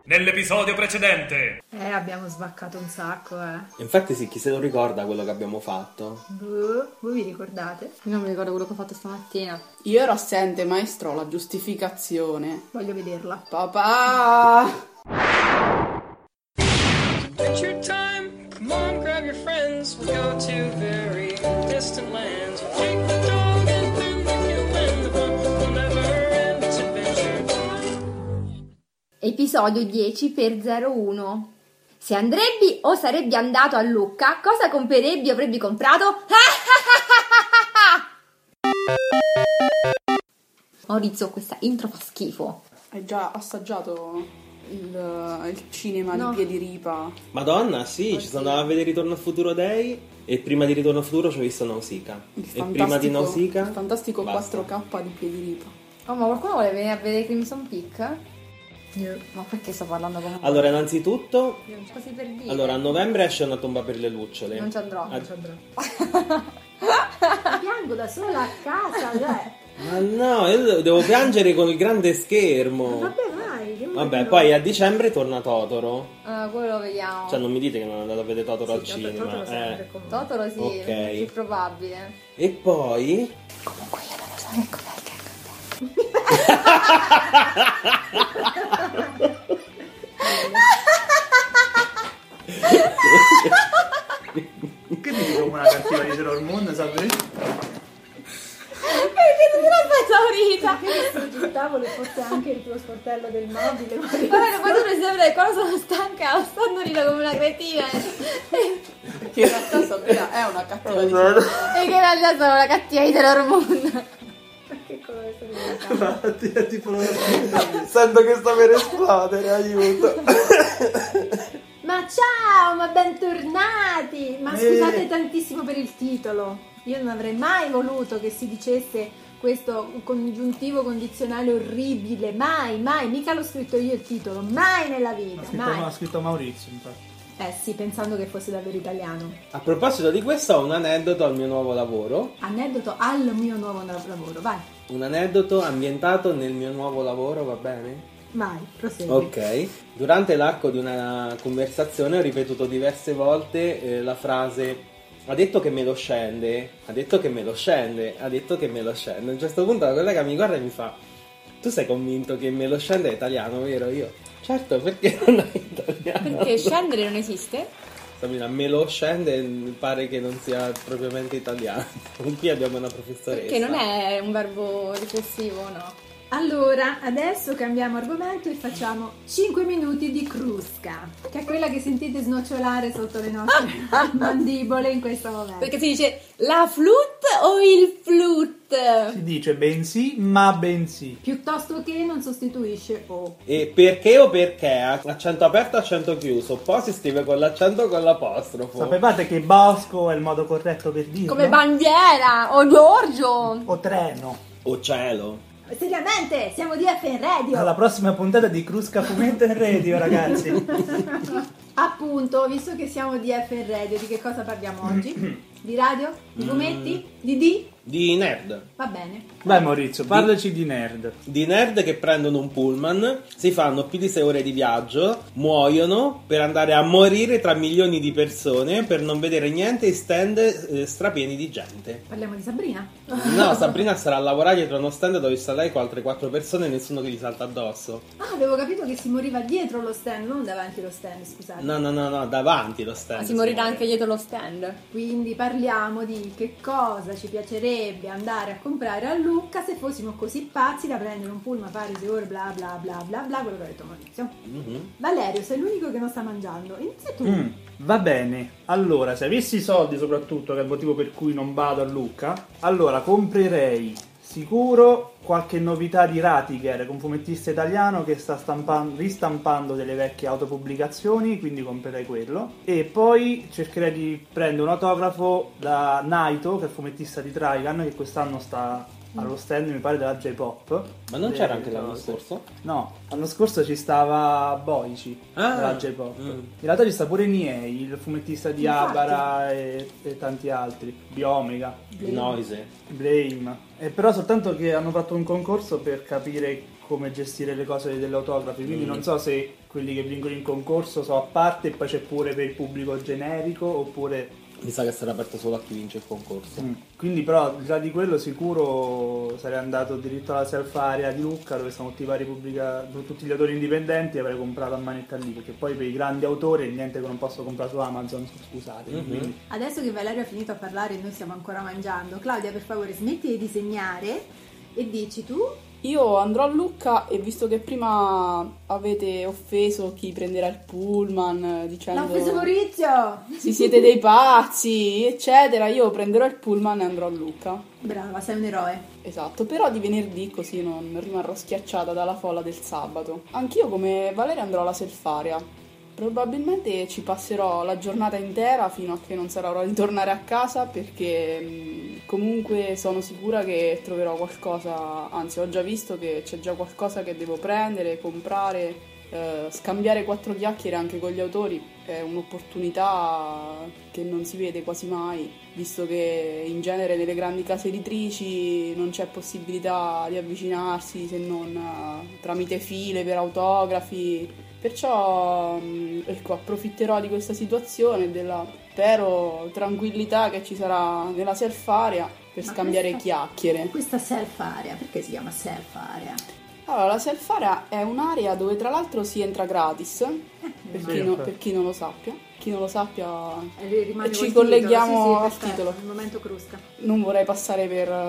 nell'episodio precedente. Abbiamo svaccato un sacco, Infatti sì, chi se lo ricorda quello che abbiamo fatto? Voi vi ricordate? Io non mi ricordo quello che ho fatto stamattina. Io ero assente, maestro, la giustificazione. Voglio vederla. Papà! Adventure time, come on, grab your friends. We'll go to very distant lands. We'll take the dog and then the human. The fun will never end. It's adventure time. Episodio 10x01. Se andrebbi o sarebbe andato a Lucca, cosa comprerebbi o avrebbe comprato? Maurizio, questa intro fa schifo. Hai già assaggiato il cinema No. di Piediripa? Madonna, sì, ci sono andato a vedere Ritorno al Futuro Day e prima di Ritorno al Futuro ci ho visto Nausicaa. E prima di Nausicaa il fantastico basta. 4K di Piediripa. Oh, ma qualcuno vuole venire a vedere Crimson Peak? Ma perché sto parlando con Allora, innanzitutto, così per dire. allora a novembre esce Una tomba per le lucciole. Non ci andrò. Piango da sola a casa, Ma no, io devo piangere con il grande schermo. Vabbè, vai. che Vabbè, vuoi? poi a dicembre torna Totoro. Quello lo vediamo. Cioè, non mi dite che non andate a vedere Totoro al Sì, cinema. Totoro sempre comunque. Totoro sì, Ok. è più probabile. E poi Comunque io non lo so che cos'è il Che mi dico una cattiva di Sailor Moon, Sabri? Perché tu te l'hai esaurita? Perché sul tavolo e forse anche il tuo sportello del mobile. Vabbè, poi tu non sempre quando sono stanca sto andando come una cretina. Che in realtà Sabrina è una cattiva di Sailor Moon. E che in realtà sono una cattiva di Sailor Moon. Che colore sono diventati? È tipo sento che sta per esplodere, aiuto. Ma ciao, ma bentornati! Ma scusate tantissimo per il titolo. Io non avrei mai voluto che si dicesse questo congiuntivo condizionale orribile. Mai, mica l'ho scritto io il titolo. Mai nella vita, mai. Ha scritto Maurizio, infatti. Sì, pensando che fosse davvero italiano. A proposito di questo, ho un aneddoto al mio nuovo lavoro. Aneddoto al mio nuovo lavoro, vai. Un aneddoto ambientato nel mio nuovo lavoro, va bene? Vai, prosegui. Ok. Durante l'arco di una conversazione ho ripetuto diverse volte la frase ha detto che me lo scende, ha detto che me lo scende, ha detto che me lo scende. A un certo punto la collega mi guarda e mi fa: tu sei convinto che me lo scende è italiano, vero? Io: certo, perché non è italiano? Perché scendere non esiste? Sabrina, me lo scende pare che non sia propriamente italiano. Qui abbiamo una professoressa. Perché non è un verbo riflessivo, no? Allora, adesso cambiamo argomento e facciamo 5 minuti di crusca, che è quella che sentite snocciolare sotto le nostre mandibole in questo momento. Perché si dice la flute o il flute? Si dice bensì, ma bensì. Piuttosto che non sostituisce o. E perché o perché? Accento aperto, accento chiuso. Poi si scrive con l'accento o con l'apostrofo. Sapevate che bosco è il modo corretto per dirlo? Come bandiera o Giorgio. O treno. O cielo. Seriamente, siamo di FN Radio. Alla prossima puntata di Crusca Fumetto in Radio, ragazzi. Appunto, visto che siamo di FN Radio, di che cosa parliamo oggi? Di radio? Di fumetti? Di? Di nerd. Va bene. Vai Maurizio, parlaci di nerd. Di nerd che prendono un pullman, si fanno più di 6 ore di viaggio, muoiono per andare a morire tra milioni di persone per non vedere niente in stand strapieni di gente. Parliamo di Sabrina. No, Sabrina sarà a lavorare dietro uno stand dove sta lei con altre 4 persone e nessuno che gli salta addosso. Ah, avevo capito che si moriva dietro lo stand, non davanti allo stand, scusate. No, davanti lo stand. Ma si morirà anche dietro lo stand. Quindi parliamo di che cosa ci piacerebbe andare a comprare a Lucca se fossimo così pazzi da prendere un pullman, fare 6 ore, bla bla bla bla bla, quello che ha detto Maurizio. Valerio, sei l'unico che non sta mangiando. Inizia tu. Va bene, allora se avessi i soldi soprattutto, che è il motivo per cui non vado a Lucca, allora comprerei sicuro qualche novità di Ratiger, un fumettista italiano che sta ristampando delle vecchie autopubblicazioni, quindi comprerei quello. E poi cercherei di prendere un autografo da Naito, che è il fumettista di Trigun, che quest'anno sta allo stand, mi pare, della J-Pop. Ma non c'era anche l'anno scorso? No, l'anno scorso ci stava Boichi della J-Pop. In realtà ci sta pure Niei, il fumettista di Infatti. Abara e tanti altri. Biomega, Noise. Blame. Però soltanto che hanno fatto un concorso per capire come gestire le cose degli autografi, quindi non so se quelli che vincono in concorso sono a parte e poi c'è pure per il pubblico generico oppure... Mi sa che sarà aperto solo a chi vince il concorso. Quindi però già di quello sicuro sarei andato diritto alla self area di Lucca dove sono tutti gli autori indipendenti e avrei comprato a manetta lì, perché poi per i grandi autori è niente che non posso comprare su Amazon, scusate. Quindi... Adesso che Valerio ha finito a parlare e noi stiamo ancora mangiando, Claudia, per favore smetti di disegnare e dici tu. Io andrò a Lucca e visto che prima avete offeso chi prenderà il pullman dicendo L'ha offeso Maurizio! sì, siete dei pazzi, eccetera, io prenderò il pullman e andrò a Lucca. Brava, sei un eroe. Esatto, però di venerdì così non rimarrò schiacciata dalla folla del sabato. Anch'io come Valeria andrò alla selfaria. Probabilmente ci passerò la giornata intera fino a che non sarà ora di tornare a casa perché comunque sono sicura che troverò qualcosa, anzi ho già visto che c'è già qualcosa che devo prendere, comprare, scambiare 4 chiacchiere anche con gli autori è un'opportunità che non si vede quasi mai, visto che in genere nelle grandi case editrici non c'è possibilità di avvicinarsi se non tramite file per autografi. Perciò ecco, approfitterò di questa situazione e della spero tranquillità che ci sarà nella self area per scambiare chiacchiere. Questa self area, perché si chiama self area? Allora, la self area è un'area dove tra l'altro si entra gratis, per chi non lo sappia. Chi non lo sappia Rimane ci col colleghiamo titolo. Sì, al perfetto, titolo. Il momento crusca. Non vorrei passare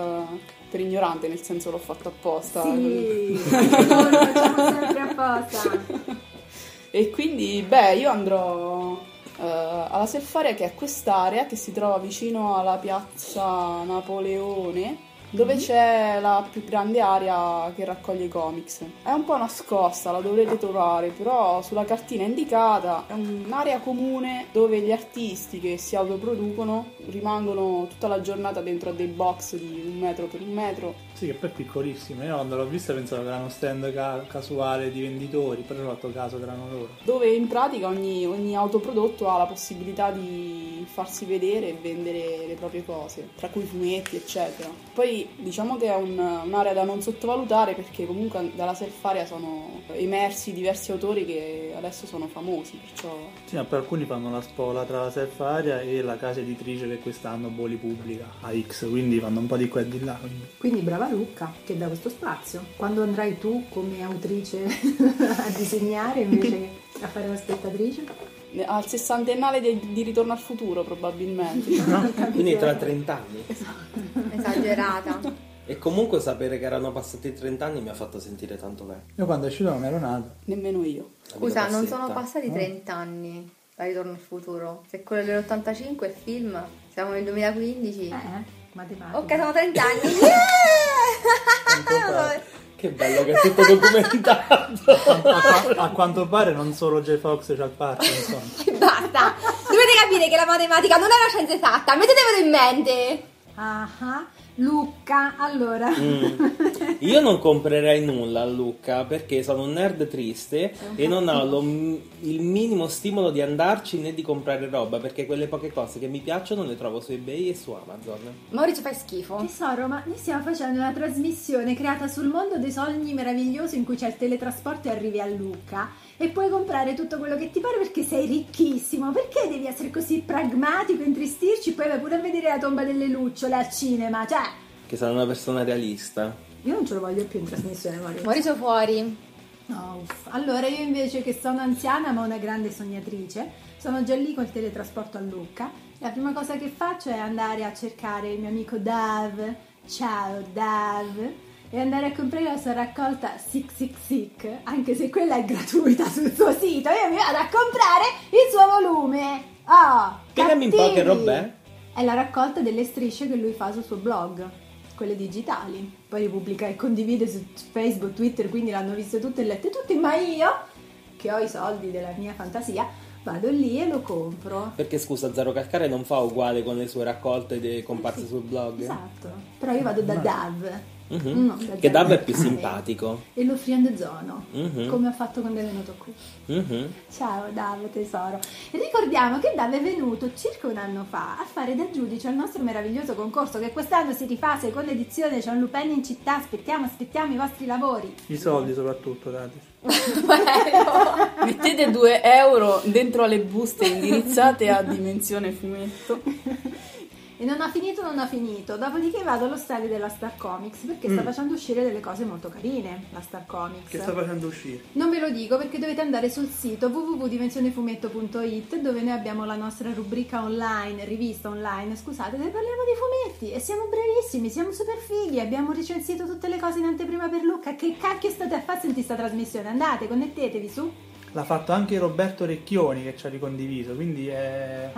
per ignorante, nel senso l'ho fatto apposta. Sì, lo facciamo sempre apposta. E quindi, io andrò alla self-area, che è quest'area che si trova vicino alla piazza Napoleone, dove c'è la più grande area che raccoglie i comics. È un po' nascosta, la dovrete trovare, però sulla cartina indicata è un'area comune dove gli artisti che si autoproducono rimangono tutta la giornata dentro a dei box di 1 metro per 1 metro. Sì, che poi è piccolissima. Io quando l'ho vista pensavo che era uno stand casuale di venditori, però ho fatto caso che erano loro. Dove in pratica ogni autoprodotto ha la possibilità di farsi vedere e vendere le proprie cose, tra cui fumetti, eccetera. Poi diciamo che è un'area da non sottovalutare perché comunque dalla self-area sono emersi diversi autori che adesso sono famosi, perciò... Sì, ma per alcuni fanno la spola tra la self area e la casa editrice che quest'anno Boli pubblica a X, quindi fanno un po' di qua e di là. Quindi brava Lucca che dà questo spazio. Quando andrai tu come autrice a disegnare invece che a fare la spettatrice? Al 60ennale di Ritorno al futuro probabilmente. Quindi tra 30 anni. Esagerata. E comunque sapere che erano passati 30 anni mi ha fatto sentire tanto bene. Io quando è uscito non ero nato. Nemmeno io. Scusa, non sono passati 30 anni da Ritorno al futuro. Se quello dell'85 è film, siamo nel 2015. Matematica. Ok, sono 30 anni. Che bello che è tutto documentato. A quanto pare non solo J. Fox c'ha il Parkinson. Basta. Dovete capire che la matematica non è una scienza esatta. Mettetevelo in mente. Lucca, allora. Io non comprerei nulla a Lucca perché sono un nerd triste e non ho il minimo stimolo di andarci né di comprare roba, perché quelle poche cose che mi piacciono le trovo su eBay e su Amazon. Maurizio, fai schifo. Tesoro, ma noi stiamo facendo una trasmissione creata sul mondo dei sogni meraviglioso in cui c'è il teletrasporto e arrivi a Lucca e puoi comprare tutto quello che ti pare perché sei ricchissimo. Perché devi essere così pragmatico e intristirci? Poi vai pure a vedere la tomba delle lucciole al cinema, cioè... Che sono una persona realista. Io non ce lo voglio più in trasmissione, Maurizio. Maurizio fuori. No, allora io invece che sono anziana ma una grande sognatrice, sono già lì col teletrasporto a Lucca. La prima cosa che faccio è andare a cercare il mio amico Dav, ciao Dav, e andare a comprare la sua raccolta Sick Sick Sick, anche se quella è gratuita sul suo sito. Io mi vado a comprare il suo volume. Spiegami un po' che roba è. È la raccolta delle strisce che lui fa sul suo blog, quelle digitali. Poi le pubblica e condivide su Facebook, Twitter, quindi l'hanno viste tutte e lette tutte, ma io, che ho i soldi della mia fantasia, vado lì e lo compro. Perché scusa, Zero Calcare non fa uguale con le sue raccolte comparse sul blog? Esatto, però io vado da Dav. Mhm. Non da Che Dav è Zero più Calcare. simpatico. E lo friendzone, Mhm. come ho fatto quando è venuto qui. Mhm. Ciao Dav tesoro. Ricordiamo che Dav è venuto circa un anno fa a fare da giudice al nostro meraviglioso concorso che quest'anno si rifà, seconda edizione, c'è un Lupin in città, aspettiamo i vostri lavori. I soldi soprattutto, dati. Mettete 2 euro dentro alle buste indirizzate a Dimensione Fumetto. E non ha finito, dopodiché vado allo stand della Star Comics perché sta facendo uscire delle cose molto carine, la Star Comics. Che sta facendo uscire? Non ve lo dico perché dovete andare sul sito www.dimensionefumetto.it dove noi abbiamo la nostra rubrica online, rivista online, scusate, dove parliamo di fumetti e siamo bravissimi, siamo super fighi, abbiamo recensito tutte le cose in anteprima per Luca. Che cacchio state a fare sentire sta trasmissione? Andate, connettetevi su. L'ha fatto anche Roberto Recchioni che ci ha ricondiviso, quindi è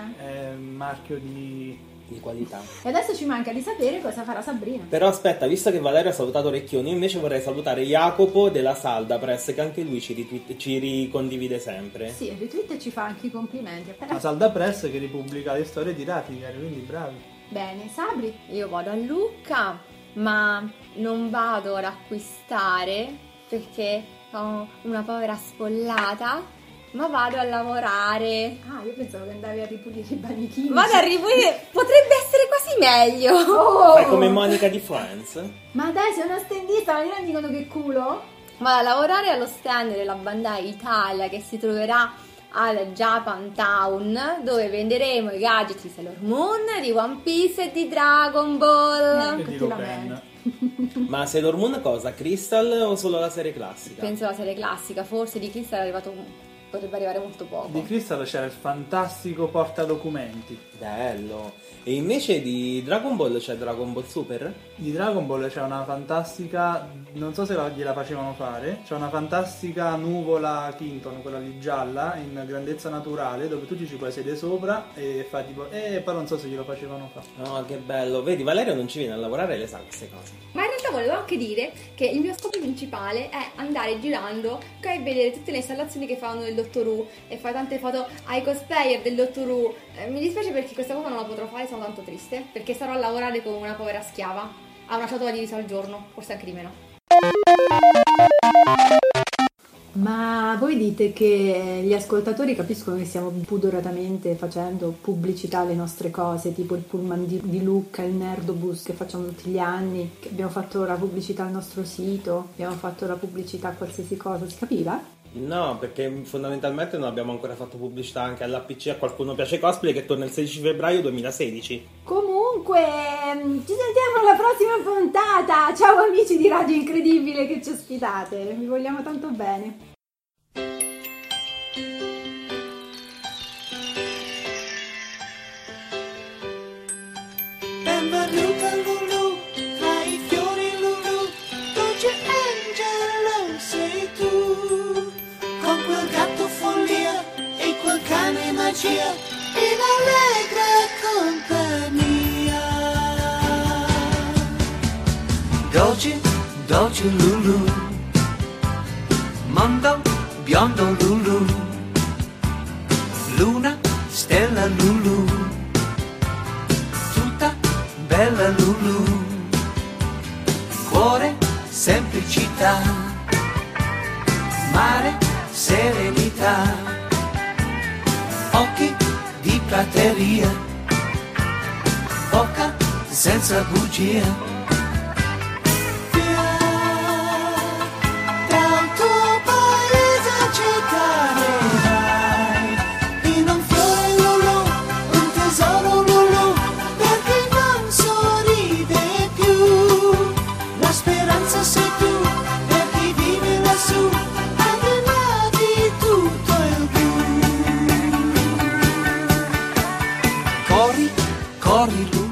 un marchio di qualità. E adesso ci manca di sapere cosa farà Sabrina. Però aspetta, visto che Valerio ha salutato Recchioni, io invece vorrei salutare Jacopo della Salda Press, che anche lui ci ricondivide sempre. Sì, il retweet ci fa anche i complimenti. la Salda Press che ripubblica le storie di Ratiger, quindi bravi. Bene, Sabri. Io vado a Lucca, ma non vado ad acquistare perché ho una povera spollata, ma vado a lavorare. Ah, io pensavo che andavi a ripulire i bagni chimici. Vado a ripulire, potrebbe essere quasi meglio. Oh! Fai come Monica di Friends? Ma dai, sei una stendista, ma ti rendi conto che culo? Vado a lavorare allo stand della Bandai Italia che si troverà al Japantown, dove venderemo i gadget di Sailor Moon, di One Piece e di Dragon Ball. E di ti Lupin. lamenti. Ma Sailor Moon cosa? Crystal o solo la serie classica? Penso la serie classica, forse di Crystal è arrivato, potrebbe arrivare molto poco. Di Crystal c'era il fantastico portadocumenti. Bello. E invece di Dragon Ball c'è Dragon Ball Super? Di Dragon Ball c'è una fantastica, non so se gliela facevano fare, c'è una fantastica nuvola Kinton, quella lì gialla, in grandezza naturale, dove tu ci puoi sedere sopra e fai tipo, però non so se glielo facevano fare. No, che bello. Vedi, Valerio non ci viene a lavorare e le sa queste cose. Ma in realtà volevo anche dire che il mio scopo principale è andare girando e vedere tutte le installazioni che fanno del Dottor Who e fare tante foto ai cosplayer del Dottor Who. Mi dispiace perché questa cosa non la potrò fare, sono tanto triste, perché sarò a lavorare come una povera schiava a una ciotola di riso al giorno, forse anche di meno. Ma voi dite che gli ascoltatori capiscono che stiamo pudoratamente facendo pubblicità alle nostre cose, tipo il pullman di Lucca, il Nerdobus che facciamo tutti gli anni, che abbiamo fatto la pubblicità al nostro sito, abbiamo fatto la pubblicità a qualsiasi cosa, si capiva? No, perché fondamentalmente non abbiamo ancora fatto pubblicità anche all'APC A Qualcuno Piace Cosplay, che torna il 16 febbraio 2016. Comunque, ci sentiamo alla prossima puntata! Ciao amici di Radio Incredibile che ci ospitate, vi vogliamo tanto bene. Benvenuta Lulu, tra i fiori Lulu, dolce angelo sei tu, con quel gatto follia e quel cane magia, in allegra compagnia. Dolce, dolce Lulu, mondo biondo Lulu, luna, stella Lulu, bella Lulu, cuore, semplicità, mare, serenità, occhi di prateria, bocca senza bugia. Via dal tuo paese cittadinai, in un fiore Lulu, un tesoro Lulu, perché non sorride più. La speranza sei tu, per chi vive lassù, al di là di tutto il blu. Corri, corri Lulu.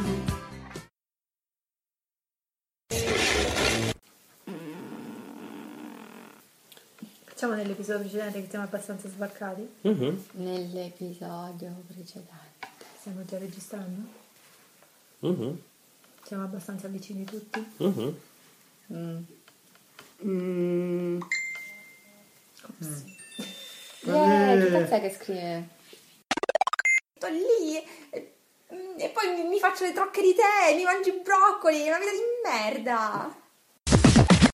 Facciamo nell'episodio precedente che siamo abbastanza sbarcati? Mhm. Nell'episodio precedente. Stiamo già registrando? Mhm. Siamo abbastanza vicini tutti? Mhm. Che cazzo è che scrive? Sto lì e poi mi faccio le trocche di tè, mi mangio i broccoli, una vita di merda.